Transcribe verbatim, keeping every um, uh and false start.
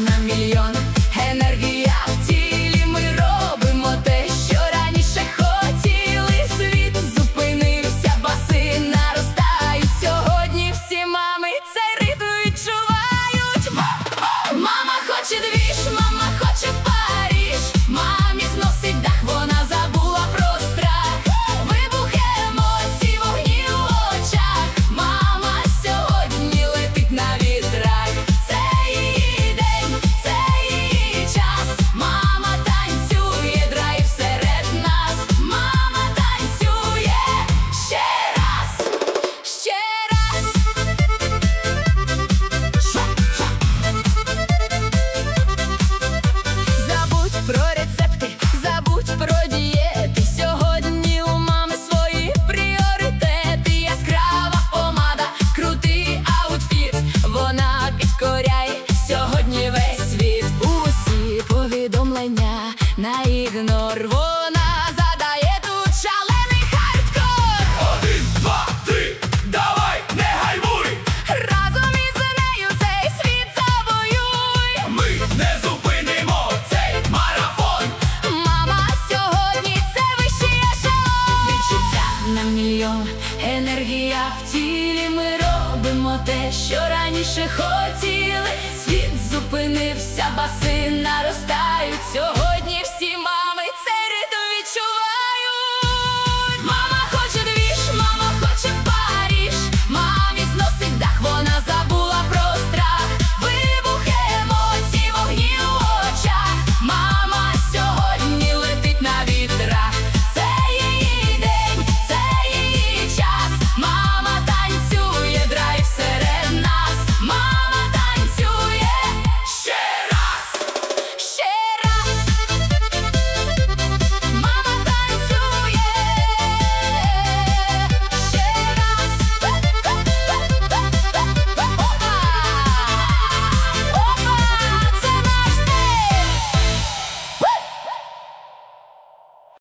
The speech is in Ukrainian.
на мільйон. Енергія в тілі, ми робимо те, що раніше хотіли. Світ зупинився, баси наростають. Сьогодні всі мами цей ритм відчувають. Мама хоче двіж, мама хоче в Париж. Мамі зносить дах, вона забула про страх. Вибух емоцій, вогні в очах. Мама сьогодні летить на вітрах. Це її день, це її час. Мама танцює, драйв серед нас. Мама танцює ще раз, ще раз. Забудь про рецепти, забудь про дієти. Сьогодні у мами свої пріоритети. Яскрава помада, крутий аутфіт. Вона підкоряє сьогодні весь світ. Усі повідомлення на ігнор. Вона задає тут шалений хардкор. Один, два, три, давай, не гальмуй! Разом із нею цей світ завоюй. Ми не зупинимо цей марафон! Мама сьогодні це вищий ешелон. Відчуття на мільйон, енергія в тілі. Ми робимо те, що раніше хотіли. Світ зупинився, баси наростають.